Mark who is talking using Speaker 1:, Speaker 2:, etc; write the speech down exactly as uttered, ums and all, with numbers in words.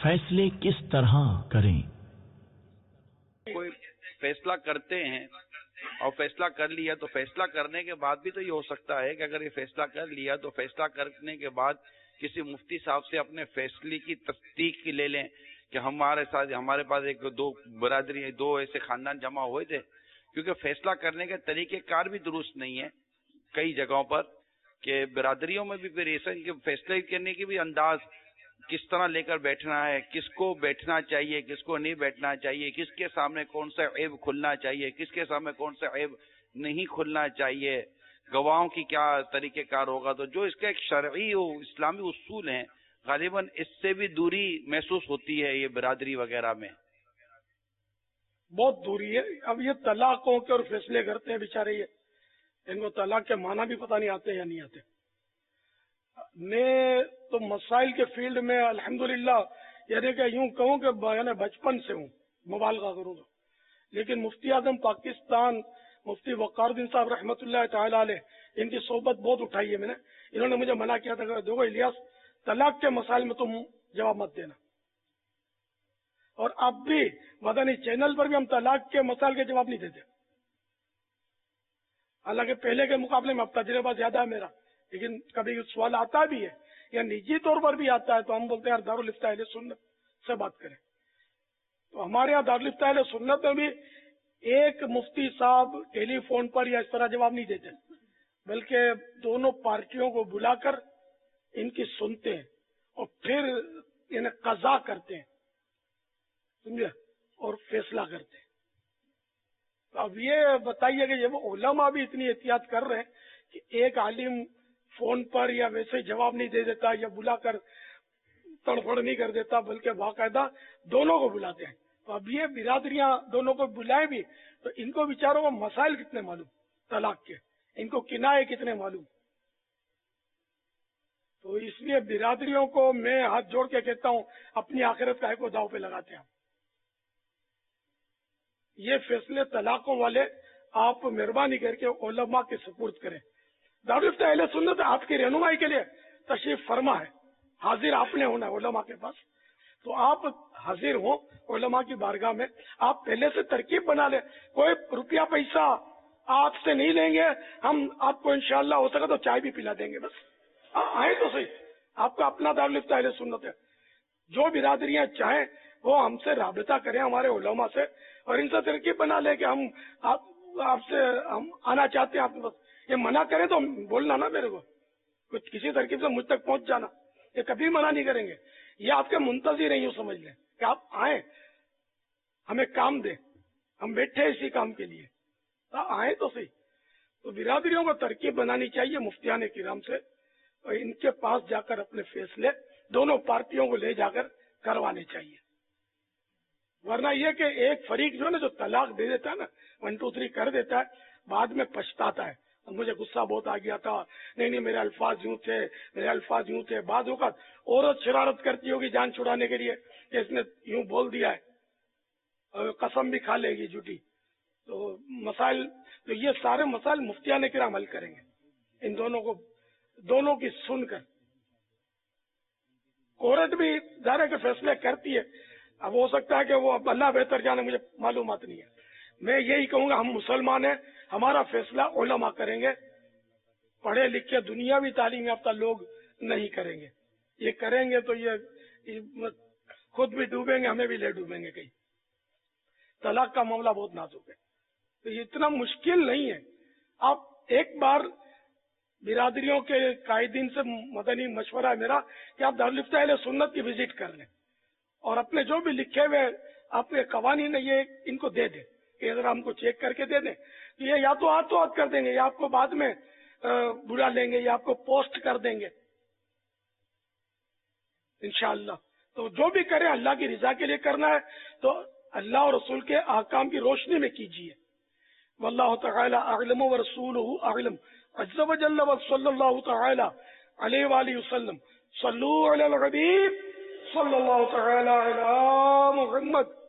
Speaker 1: فیصلے کس طرح کریں؟
Speaker 2: کوئی فیصلہ کرتے ہیں اور فیصلہ کر لیا تو فیصلہ کرنے کے بعد بھی تو یہ ہو سکتا ہے کہ اگر یہ فیصلہ کر لیا تو فیصلہ کرنے کے بعد کسی مفتی صاحب سے اپنے فیصلے کی تصدیق لے لیں کہ ہمارے ساتھ ہمارے پاس ایک دو برادری دو ایسے خاندان جمع ہوئے تھے، کیونکہ فیصلہ کرنے کے طریقہ کار بھی درست نہیں ہے کئی جگہوں پر، کہ برادریوں میں بھی پھر ایسا فیصلے کرنے کی بھی انداز کس طرح لے کر بیٹھنا ہے، کس کو بیٹھنا چاہیے کس کو نہیں بیٹھنا چاہیے، کس کے سامنے کون سا عیب کھلنا چاہیے کس کے سامنے کون سا عیب نہیں کھلنا چاہیے، گواہوں کی کیا طریقہ کار ہوگا، تو جو اس کا ایک شرعی و اسلامی اصول ہیں غالباً اس سے بھی دوری محسوس ہوتی ہے یہ برادری وغیرہ میں،
Speaker 3: بہت دوری ہے۔ اب یہ طلاقوں کے اور فیصلے کرتے ہیں بیچارے، یہ ان کو طلاق کے معنی بھی پتہ نہیں آتے یا نہیں آتے۔ میں تو مسائل کے فیلڈ میں الحمدللہ یعنی کہ یوں کہوں کہ یعنی بچپن سے ہوں، مبالغہ کروں تو، لیکن مفتی اعظم پاکستان مفتی وقار الدین صاحب رحمۃ اللہ تعالی علیہ ان کی صحبت بہت اٹھائی ہے میں نے، انہوں نے مجھے منع کیا تھا کہ دیکھو الیاس طلاق کے مسائل میں تم جواب مت دینا، اور اب بھی مدنی چینل پر بھی ہم طلاق کے مسائل کے جواب نہیں دیتے، حالانکہ پہلے کے مقابلے میں اب تجربہ زیادہ ہے میرا، لیکن کبھی سوال آتا بھی ہے یا نجی طور پر بھی آتا ہے تو ہم بولتے ہیں یار دارالفتہ اہل سنت سے بات کریں۔ تو ہمارے یہاں دارالفتہ اہل سنت میں بھی ایک مفتی صاحب ٹیلی فون پر یا اس طرح جواب نہیں دیتے، بلکہ دونوں پارٹیوں کو بلا کر ان کی سنتے ہیں اور پھر انہیں قضا کرتے ہیں، سمجھے، اور فیصلہ کرتے ہیں۔ تو اب یہ بتائیے کہ یہ وہ علماء بھی اتنی احتیاط کر رہے ہیں کہ ایک عالم فون پر یا ویسے جواب نہیں دے دیتا یا بلا کر تڑپڑ نہیں کر دیتا، بلکہ باقاعدہ دونوں کو بلاتے ہیں۔ تو اب یہ برادریاں دونوں کو بلائیں بھی تو ان کو بیچاروں کو مسائل کتنے معلوم طلاق کے، ان کو کنائے کتنے معلوم، تو اس لیے برادریوں کو میں ہاتھ جوڑ کے کہتا ہوں اپنی آخرت کا کو داؤ پہ لگاتے ہیں۔ یہ فیصلے طلاقوں والے آپ مہربانی کر کے علماء کے سپرد کریں۔ دارالفتہ اہل سنت آپ کی رہنمائی کے لیے تشریف فرما ہے، حاضر آپ نے ہونا ہے علماء کے پاس، تو آپ حاضر ہوں علماء کی بارگاہ میں، آپ پہلے سے ترکیب بنا لیں، کوئی روپیہ پیسہ آپ سے نہیں لیں گے، ہم آپ کو انشاءاللہ ہو سکا تو چائے بھی پلا دیں گے، بس آئیں تو صحیح، آپ کا اپنا دارالفتہ اہل سنت ہے، جو برادریاں چاہیں وہ ہم سے رابطہ کریں ہمارے علماء سے، اور ان سے ترکیب بنا لیں کہ ہم آپ آپ سے ہم آنا چاہتے ہیں، آپ بس یہ منع کریں تو بولنا نا میرے کو، کچھ کسی ترکیب سے مجھ تک پہنچ جانا، یہ کبھی منع نہیں کریں گے، یہ آپ کے منتظر ہیں، یوں سمجھ لیں کہ آپ آئیں ہمیں کام دیں، ہم بیٹھے اسی کام کے لیے، آئیں تو صحیح۔ تو برادریوں کو ترکیب بنانی چاہیے مفتیان کرام سے، اور ان کے پاس جا کر اپنے فیصلے دونوں پارٹیوں کو لے جا کر کروانے چاہیے، ورنہ یہ کہ ایک فریق جو ہے نا جو طلاق دے دیتا ہے نا، ون ٹو تھری کر دیتا ہے، بعد میں پچھتاتا ہے، مجھے غصہ بہت آ گیا تھا، نہیں نہیں میرے الفاظ یوں تھے میرے الفاظ یوں تھے، بعض اوقات عورت شرارت کرتی ہوگی جان چھڑانے کے لیے کہ اس نے یوں بول دیا ہے، قسم بھی کھا لے گی جھوٹی، تو مسائل تو یہ سارے مسائل مفتیان کرام حل کریں گے، ان دونوں کو دونوں کی سن کر۔ عورت بھی ظاہر کے فیصلے کرتی ہے، اب ہو سکتا ہے کہ وہ اب اللہ بہتر جانے، مجھے معلومات نہیں ہے، میں یہی کہوں گا ہم مسلمان ہیں، ہمارا فیصلہ علماء کریں گے، پڑھے لکھے دنیاوی تعلیم یافتہ لوگ نہیں کریں گے، یہ کریں گے تو یہ خود بھی ڈوبیں گے، ہمیں بھی لے ڈوبیں گے کہیں۔ طلاق کا معاملہ بہت نازک ہے، تو یہ اتنا مشکل نہیں ہے، آپ ایک بار برادریوں کے قائدین سے مدنی مشورہ ہے میرا کہ آپ دارالفتہ اہل سنت کی وزٹ کر لیں، اور اپنے جو بھی لکھے ہوئے آپ کے قوانین یہ ان کو دے دیں کہ اگر ہم کو چیک کر کے دے دیں، یہ یا تو ہاتھ تو ہاتھ کر دیں گے یا آپ کو بعد میں بلا لیں گے یا آپ کو پوسٹ کر دیں گے انشاءاللہ۔ تو جو بھی کریں اللہ کی رضا کے لیے کرنا ہے تو اللہ اور رسول کے احکام کی روشنی میں کیجیے۔ واللہ تعالی اعلم ورسولہ اعلم، عز وجل وصلی اللہ تعالی علیہ وآلہ وسلم، صلو علی الحبیب صلی اللہ تعالی علی محمد۔